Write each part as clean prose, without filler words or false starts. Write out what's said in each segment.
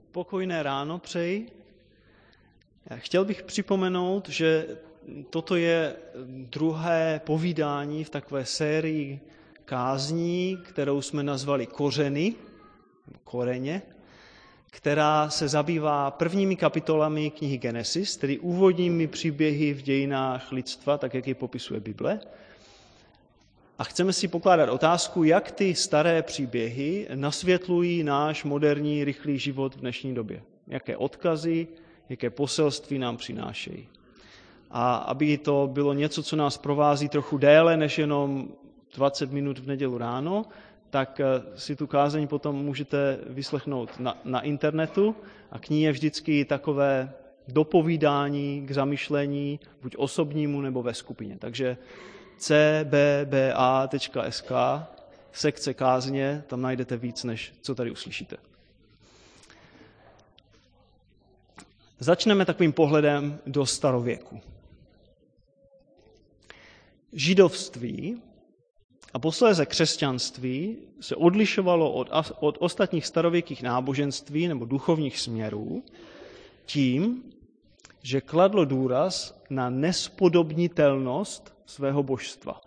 Pokojné ráno přeji. Chtěl bych připomenout, že toto je druhé povídání v takové sérii kázní, kterou jsme nazvali Kořeně, která se zabývá prvními kapitolami knihy Genesis, tedy úvodními příběhy v dějinách lidstva, tak jak je popisuje Bible. A chceme si pokládat otázku, jak ty staré příběhy nasvětlují náš moderní, rychlý život v dnešní době. Jaké odkazy, jaké poselství nám přinášejí. A aby to bylo něco, co nás provází trochu déle než jenom 20 minut v neděli ráno, tak si tu kázeň potom můžete vyslechnout na internetu a k ní je vždycky takové dopovídání k zamyšlení, buď osobnímu nebo ve skupině. Takže cbba.sk, sekce kázně, tam najdete víc, než co tady uslyšíte. Začneme takovým pohledem do starověku. Židovství a posléze křesťanství se odlišovalo od ostatních starověkých náboženství nebo duchovních směrů tím, že kladlo důraz na nespodobnitelnost svého božstva.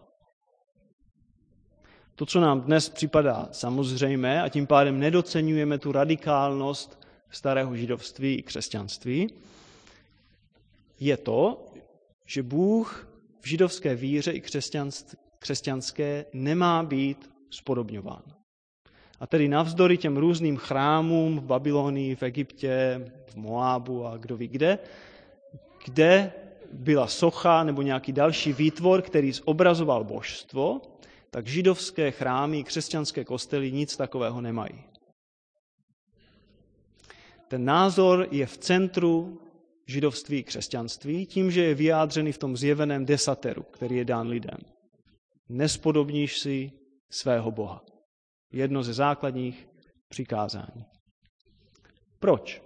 To, co nám dnes připadá samozřejmé a tím pádem nedoceňujeme tu radikálnost starého židovství i křesťanství, je to, že Bůh v židovské víře i křesťanské nemá být spodobňován. A tedy navzdory těm různým chrámům v Babylonii, v Egyptě, v Moábu a kdo ví kde byla socha nebo nějaký další výtvor, který zobrazoval božstvo, tak židovské chrámy, křesťanské kostely nic takového nemají. Ten názor je v centru židovství i křesťanství tím, že je vyjádřený v tom zjeveném desateru, který je dán lidem. Nespodobníš si svého Boha. Jedno ze základních přikázání. Proč?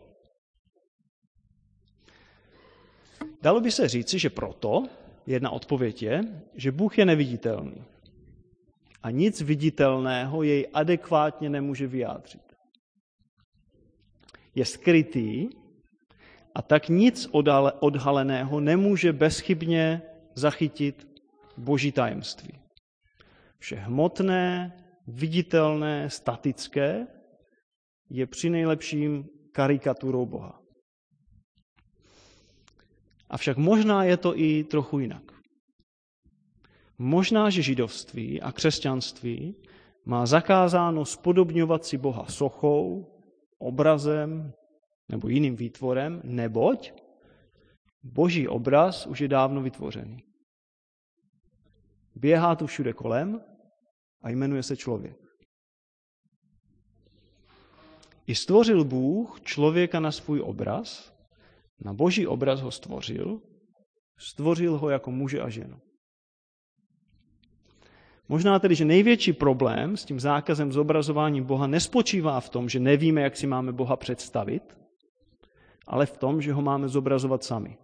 Dalo by se říci, že proto jedna odpověď je, že Bůh je neviditelný. A nic viditelného jej adekvátně nemůže vyjádřit. Je skrytý a tak nic odhaleného nemůže bezchybně zachytit Boží tajemství. Vše hmotné, viditelné, statické je přinejlepším karikaturou Boha. Avšak možná je to i trochu jinak. Možná, že židovství a křesťanství má zakázáno spodobňovat si Boha sochou, obrazem nebo jiným výtvorem, neboť Boží obraz už je dávno vytvořený. Běhá tu všude kolem a jmenuje se člověk. I stvořil Bůh člověka na svůj obraz, na Boží obraz ho stvořil ho jako muže a ženu. Možná tedy, že největší problém s tím zákazem zobrazování Boha nespočívá v tom, že nevíme, jak si máme Boha představit, ale v tom, že ho máme zobrazovat sami.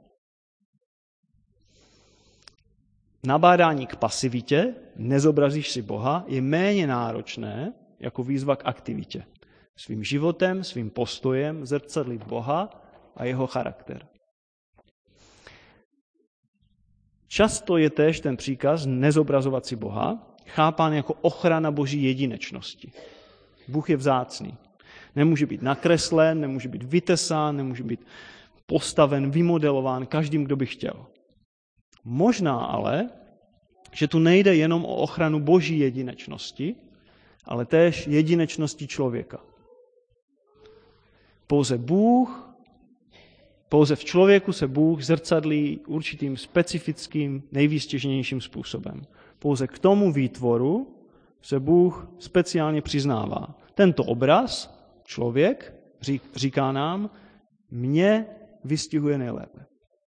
Nabádání k pasivitě, nezobrazíš si Boha, je méně náročné jako výzva k aktivitě. Svým životem, svým postojem zrcadlit Boha a jeho charakter. Často je též ten příkaz nezobrazovat si Boha chápán jako ochrana Boží jedinečnosti. Bůh je vzácný. Nemůže být nakreslen, nemůže být vytesán, nemůže být postaven, vymodelován každým, kdo by chtěl. Možná ale, že tu nejde jenom o ochranu Boží jedinečnosti, ale též jedinečnosti člověka. Pouze v člověku se Bůh zrcadlí určitým specifickým, nejvýstěžnějším způsobem. Pouze k tomu výtvoru se Bůh speciálně přiznává. Tento obraz, člověk, říká nám, mě vystihuje nejlépe.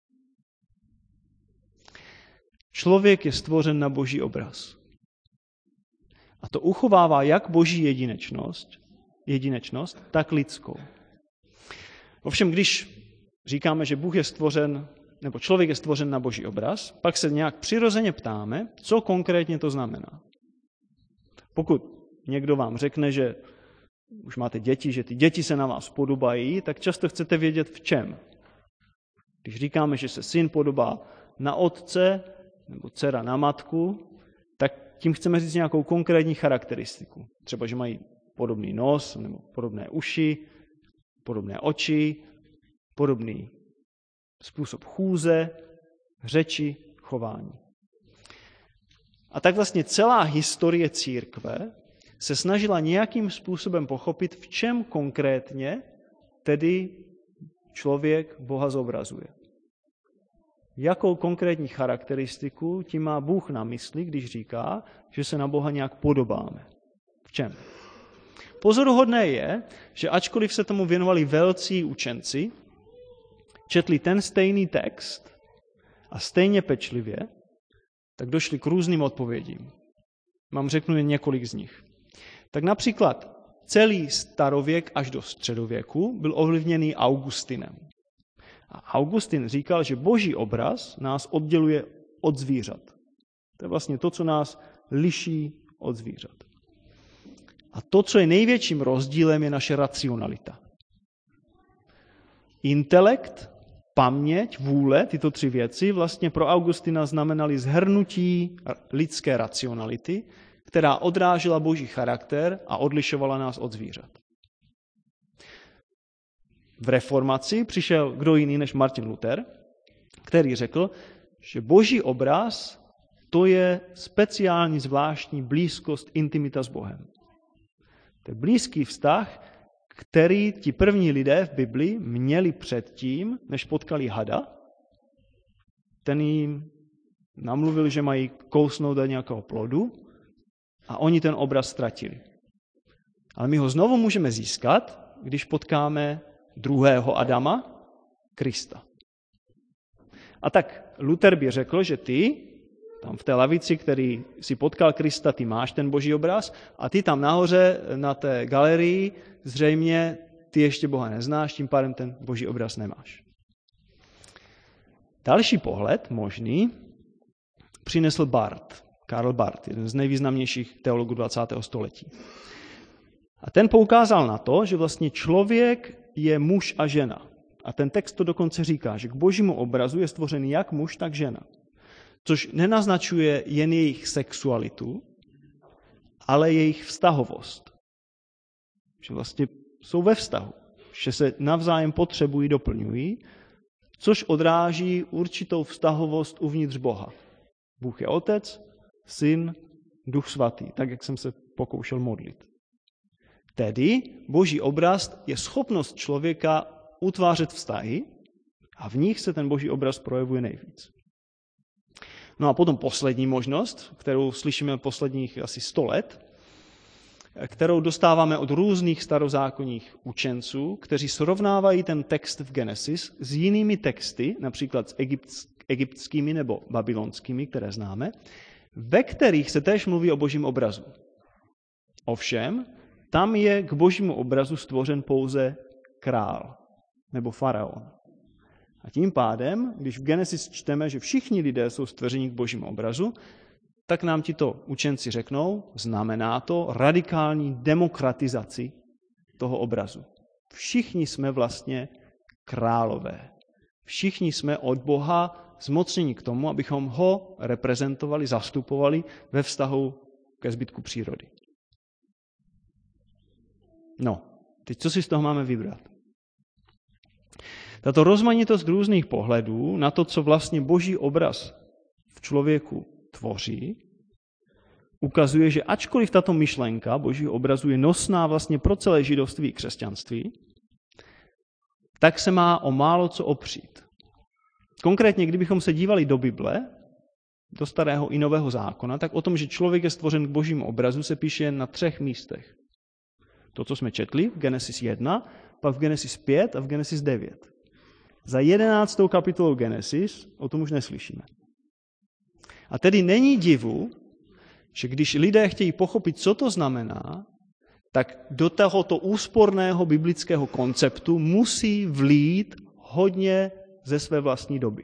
Člověk je stvořen na Boží obraz. A to uchovává jak Boží jedinečnost, tak lidskou. Ovšem, když říkáme, že Bůh je stvořen, nebo člověk je stvořen na Boží obraz, pak se nějak přirozeně ptáme, co konkrétně to znamená. Pokud někdo vám řekne, že už máte děti, že ty děti se na vás podobají, tak často chcete vědět v čem. Když říkáme, že se syn podobá na otce nebo dcera na matku, tak tím chceme říct nějakou konkrétní charakteristiku. Třeba, že mají podobný nos nebo podobné uši, podobné oči, podobný způsob chůze, řeči, chování. A tak vlastně celá historie církve se snažila nějakým způsobem pochopit, v čem konkrétně tedy člověk Boha zobrazuje. Jakou konkrétní charakteristiku tím má Bůh na mysli, když říká, že se na Boha nějak podobáme. V čem? Pozoruhodné je, že ačkoliv se tomu věnovali velcí učenci, četli ten stejný text a stejně pečlivě, tak došli k různým odpovědím. Řeknu jen několik z nich. Tak například celý starověk až do středověku byl ovlivněný Augustinem. A Augustin říkal, že boží obraz nás odděluje od zvířat. To je vlastně to, co nás liší od zvířat. A to, co je největším rozdílem, je naše racionalita. Intelekt, paměť, vůle, tyto tři věci vlastně pro Augustina znamenaly shrnutí lidské racionality, která odrážela boží charakter a odlišovala nás od zvířat. V reformaci přišel kdo jiný než Martin Luther, který řekl, že boží obraz to je speciální zvláštní blízkost, intimita s Bohem. To je blízký vztah, který ti první lidé v Bibli měli předtím, než potkali hada. Ten jim namluvil, že mají kousnout do nějakého plodu a oni ten obraz ztratili. Ale my ho znovu můžeme získat, když potkáme druhého Adama, Krista. A tak Luther by řekl, že ty, tam v té lavici, který si potkal Krista, ty máš ten boží obraz a ty tam nahoře na té galerii zřejmě ty ještě Boha neznáš, tím pádem ten boží obraz nemáš. Další pohled, možný, přinesl Karl Barth, jeden z nejvýznamnějších teologů 20. století. A ten poukázal na to, že vlastně člověk je muž a žena. A ten text to dokonce říká, že k božímu obrazu je stvořen jak muž, tak žena. Což nenaznačuje jen jejich sexualitu, ale jejich vztahovost. Že vlastně jsou ve vztahu, že se navzájem potřebují, doplňují, což odráží určitou vztahovost uvnitř Boha. Bůh je Otec, Syn, Duch Svatý, tak jak jsem se pokoušel modlit. Tedy boží obraz je schopnost člověka utvářet vztahy a v nich se ten boží obraz projevuje nejvíc. No a potom poslední možnost, kterou slyšíme posledních asi 100 let, kterou dostáváme od různých starozákonních učenců, kteří srovnávají ten text v Genesis s jinými texty, například s egyptskými nebo babylonskými, které známe, ve kterých se též mluví o božím obrazu. Ovšem, tam je k božímu obrazu stvořen pouze král nebo faraon. A tím pádem, když v Genesis čteme, že všichni lidé jsou stvořeni k božímu obrazu, tak nám tito učenci řeknou, znamená to radikální demokratizaci toho obrazu. Všichni jsme vlastně králové. Všichni jsme od Boha zmocněni k tomu, abychom ho reprezentovali, zastupovali ve vztahu ke zbytku přírody. No, teď co si z toho máme vybrat? Tato rozmanitost různých pohledů na to, co vlastně boží obraz v člověku tvoří, ukazuje, že ačkoliv tato myšlenka božího obrazu je nosná vlastně pro celé židovství i křesťanství, tak se má o málo co opřít. Konkrétně, kdybychom se dívali do Bible, do Starého i Nového zákona, tak o tom, že člověk je stvořen k božímu obrazu, se píše jen na 3 místech. To, co jsme četli v Genesis 1, pak v Genesis 5 a v Genesis 9. Za 11. kapitolou Genesis o tom už neslyšíme. A tedy není divu, že když lidé chtějí pochopit, co to znamená, tak do tohoto úsporného biblického konceptu musí vlít hodně ze své vlastní doby.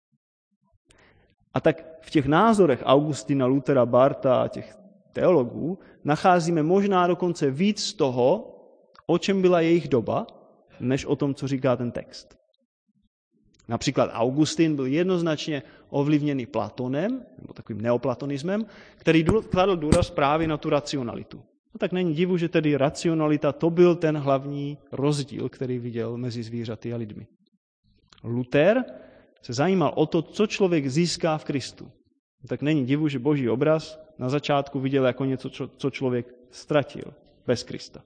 A tak v těch názorech Augustina, Luthera, Bartha a těch teologů nacházíme možná dokonce víc z toho, o čem byla jejich doba, než o tom, co říká ten text. Například Augustin byl jednoznačně ovlivněný Platonem, nebo takovým neoplatonismem, který kladl důraz právě na tu racionalitu. No tak není divu, že tedy racionalita to byl ten hlavní rozdíl, který viděl mezi zvířaty a lidmi. Luther se zajímal o to, co člověk získá v Kristu. No tak není divu, že boží obraz na začátku viděl jako něco, co člověk ztratil bez Krista.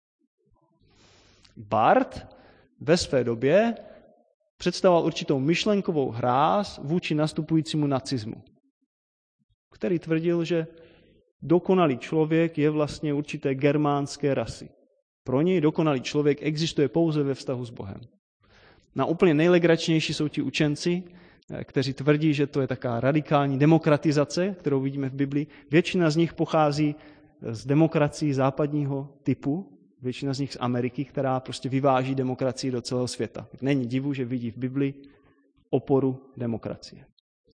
Barth ve své době představoval určitou myšlenkovou hráz vůči nastupujícímu nacismu, který tvrdil, že dokonalý člověk je vlastně určité germánské rasy. Pro něj dokonalý člověk existuje pouze ve vztahu s Bohem. Na úplně nejlegračnější jsou ti učenci, kteří tvrdí, že to je taková radikální demokratizace, kterou vidíme v Biblii. Většina z nich pochází z demokracií západního typu, většina z nich z Ameriky, která prostě vyváží demokracii do celého světa. Není divu, že vidí v Biblii oporu demokracie.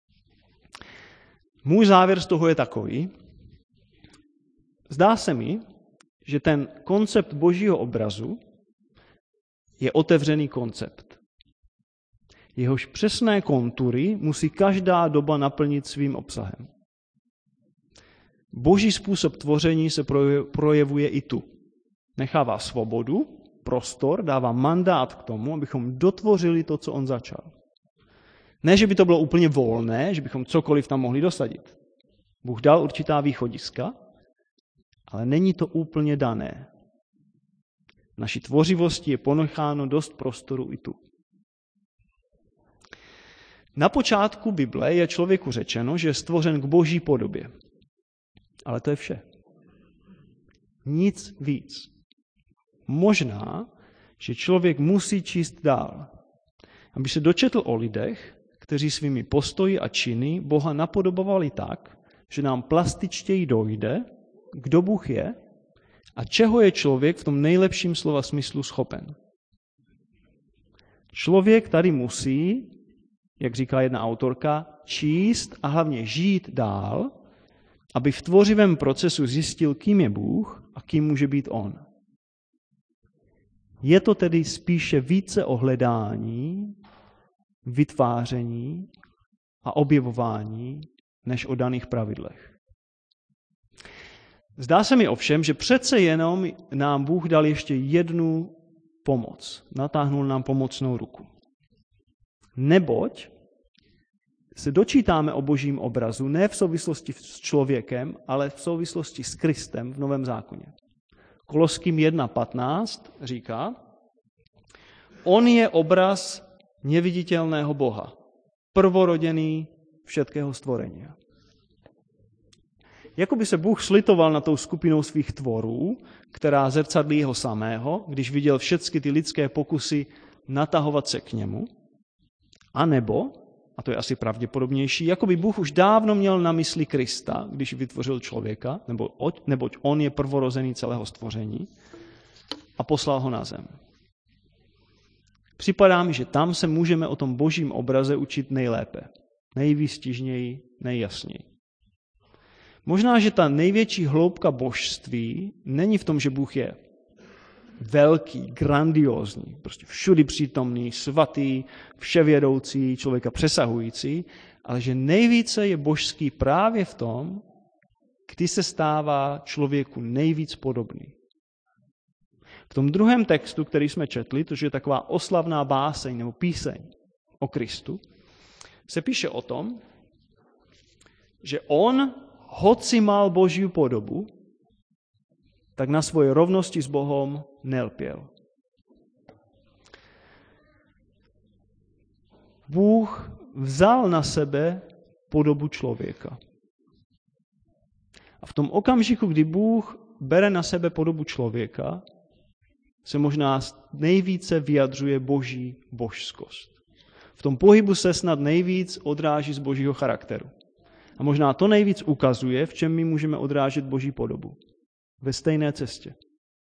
Můj závěr z toho je takový. Zdá se mi, že ten koncept božího obrazu je otevřený koncept. Jehož přesné kontury musí každá doba naplnit svým obsahem. Boží způsob tvoření se projevuje i tu. Nechává svobodu, prostor, dává mandát k tomu, abychom dotvořili to, co on začal. Ne, že by to bylo úplně volné, že bychom cokoliv tam mohli dosadit. Bůh dal určitá východiska, ale není to úplně dané. V naší tvořivosti je ponecháno dost prostoru i tu. Na počátku Bible je člověku řečeno, že je stvořen k boží podobě. Ale to je vše. Nic víc. Možná, že člověk musí číst dál, aby se dočetl o lidech, kteří svými postoji a činy Boha napodobovali tak, že nám plastičtěji dojde, kdo Bůh je a čeho je člověk v tom nejlepším slova smyslu schopen. Člověk tady musí, jak říká jedna autorka, číst a hlavně žít dál, aby v tvořivém procesu zjistil, kým je Bůh a kým může být on. Je to tedy spíše více o hledání, vytváření a objevování, než o daných pravidlech. Zdá se mi ovšem, že přece jenom nám Bůh dal ještě jednu pomoc. Natáhnul nám pomocnou ruku. Neboť se dočítáme o božím obrazu ne v souvislosti s člověkem, ale v souvislosti s Kristem v Novém zákoně. Koloským 1.15 říká, on je obraz neviditelného Boha, prvorodený všetkého stvorení. Jakoby se Bůh slitoval nad tou skupinou svých tvorů, která zrcadlí jeho samého, když viděl všechny ty lidské pokusy natahovat se k němu, anebo, a to je asi pravděpodobnější, jakoby Bůh už dávno měl na mysli Krista, když vytvořil člověka, neboť on je prvorozený celého stvoření, a poslal ho na zem. Připadá mi, že tam se můžeme o tom božím obraze učit nejlépe, nejvýstižněji, nejjasněji. Možná, že ta největší hloubka božství není v tom, že Bůh je velký, grandiózní, prostě všudy přítomný, svatý, vševědoucí, člověka přesahující, ale že nejvíce je božský právě v tom, kdy se stává člověku nejvíc podobný. V tom druhém textu, který jsme četli, to je taková oslavná báseň nebo píseň o Kristu, se píše o tom, že on, hoci mal boží podobu, tak na svoje rovnosti s Bohom nelpěl. Bůh vzal na sebe podobu člověka. A v tom okamžiku, kdy Bůh bere na sebe podobu člověka, se možná nejvíce vyjadřuje boží božskost. V tom pohybu se snad nejvíc odráží z božího charakteru. A možná to nejvíc ukazuje, v čem my můžeme odrážet boží podobu. Ve stejné cestě.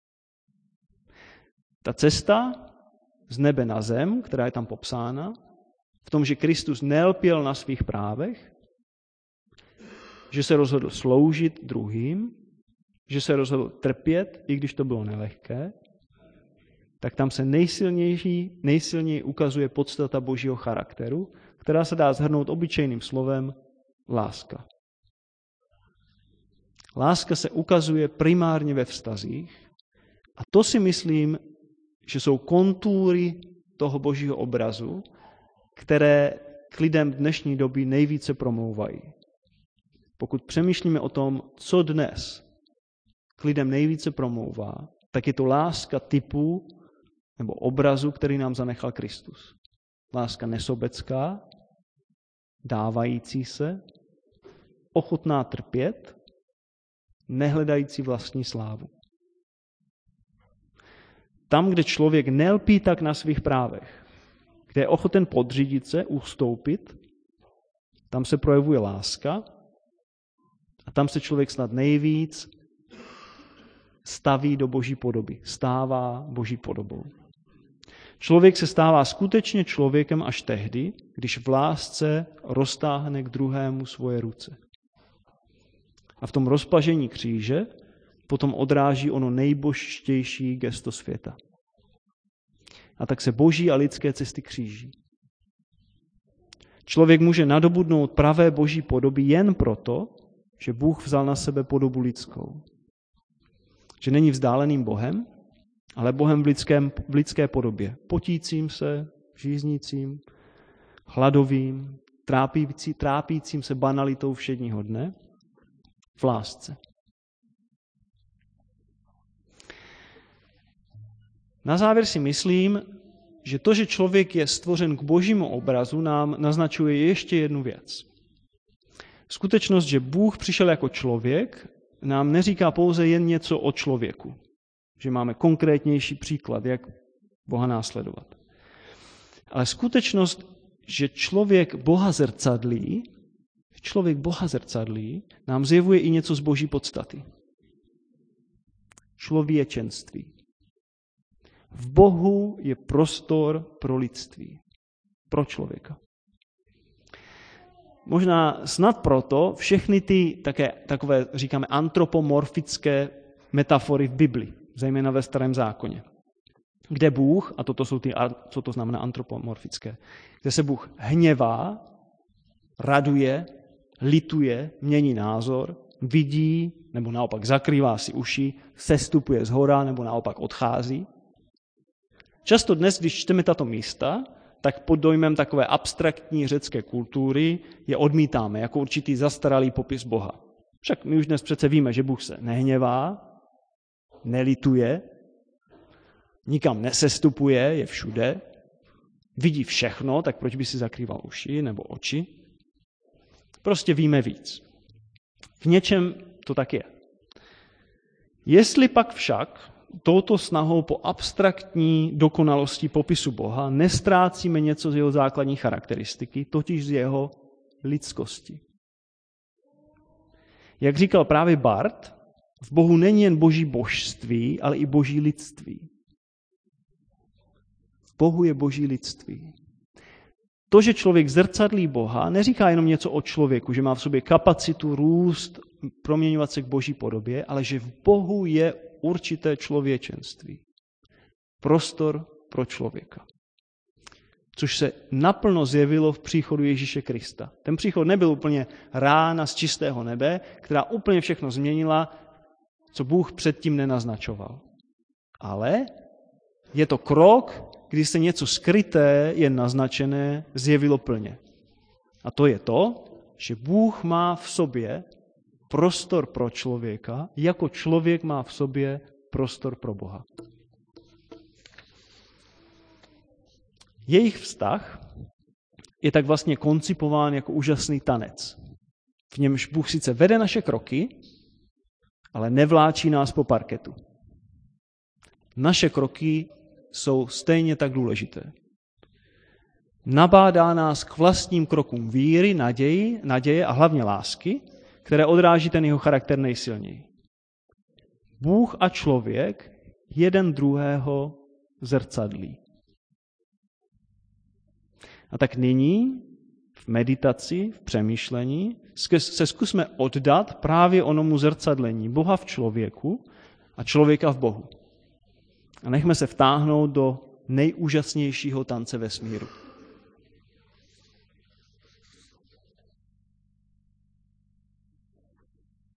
Ta cesta z nebe na zem, která je tam popsána, v tom, že Kristus nelpěl na svých právech, že se rozhodl sloužit druhým, že se rozhodl trpět, i když to bylo nelehké, tak tam se nejsilněji ukazuje podstata Božího charakteru, která se dá shrnout obyčejným slovem láska. Láska se ukazuje primárně ve vztazích a to si myslím, že jsou kontúry toho Božího obrazu, které k lidem dnešní doby nejvíce promlouvají. Pokud přemýšlíme o tom, co dnes k lidem nejvíce promlouvá, tak je to láska typu nebo obrazu, který nám zanechal Kristus. Láska nesobecká, dávající se, ochotná trpět, nehledající vlastní slávu. Tam, kde člověk nelpí tak na svých právech, kde je ochoten podřídit se, ustoupit, tam se projevuje láska a tam se člověk snad nejvíc staví do Boží podoby, stává Boží podobou. Člověk se stává skutečně člověkem až tehdy, když v lásce roztáhne k druhému svoje ruce. A v tom rozpažení kříže potom odráží ono nejbožštější gesto světa. A tak se boží a lidské cesty kříží. Člověk může nadobudnout pravé boží podoby jen proto, že Bůh vzal na sebe podobu lidskou. Že není vzdáleným Bohem, ale Bohem v lidské podobě. Potícím se, žíznícím, hladovým, trápícím se banalitou všedního dne, v lásce. Na závěr si myslím, že to, že člověk je stvořen k božímu obrazu, nám naznačuje ještě jednu věc. Skutečnost, že Bůh přišel jako člověk, nám neříká pouze jen něco o člověku. Že máme konkrétnější příklad, jak Boha následovat. Ale skutečnost, že člověk Boha zrcadlí, nám zjevuje i něco z boží podstaty. Člověčenství. V Bohu je prostor pro lidství, pro člověka. Možná snad proto všechny ty takové, říkáme, antropomorfické metafory v Bibli, zejména ve Starém zákoně, kde Bůh, a toto jsou co to znamená antropomorfické, kde se Bůh hněvá, raduje, lituje, mění názor, vidí, nebo naopak zakrývá si uši, sestupuje zhora, nebo naopak odchází. Často dnes, když čteme tato místa, tak pod dojmem takové abstraktní řecké kultury je odmítáme jako určitý zastaralý popis Boha. Však my už dnes přece víme, že Bůh se nehněvá, nelituje, nikam nesestupuje, je všude, vidí všechno, tak proč by si zakrýval uši nebo oči? Prostě víme víc. V něčem to tak je. Jestli pak však touto snahou po abstraktní dokonalosti popisu Boha nestrácíme něco z jeho základní charakteristiky, totiž z jeho lidskosti. Jak říkal právě Barth, v Bohu není jen boží božství, ale i boží lidství. V Bohu je boží lidství. To, že člověk zrcadlí Boha, neříká jenom něco o člověku, že má v sobě kapacitu růst, proměňovat se k boží podobě, ale že v Bohu je určité člověčenství. Prostor pro člověka. Což se naplno zjevilo v příchodu Ježíše Krista. Ten příchod nebyl úplně rána z čistého nebe, která úplně všechno změnila, co Bůh předtím nenaznačoval. Ale je to krok, kdy se něco skryté, jen naznačené, zjevilo plně. A to je to, že Bůh má v sobě prostor pro člověka, jako člověk má v sobě prostor pro Boha. Jejich vztah je tak vlastně koncipován jako úžasný tanec. V němž Bůh sice vede naše kroky, ale nevláčí nás po parketu. Naše kroky jsou stejně tak důležité. Nabádá nás k vlastním krokům víry, naděje a hlavně lásky, které odráží ten jeho charakter nejsilněji. Bůh a člověk jeden druhého zrcadlí. A tak nyní v meditaci, v přemýšlení se zkusme oddat právě onomu zrcadlení Boha v člověku a člověka v Bohu. A nechme se vtáhnout do nejúžasnějšího tance vesmíru.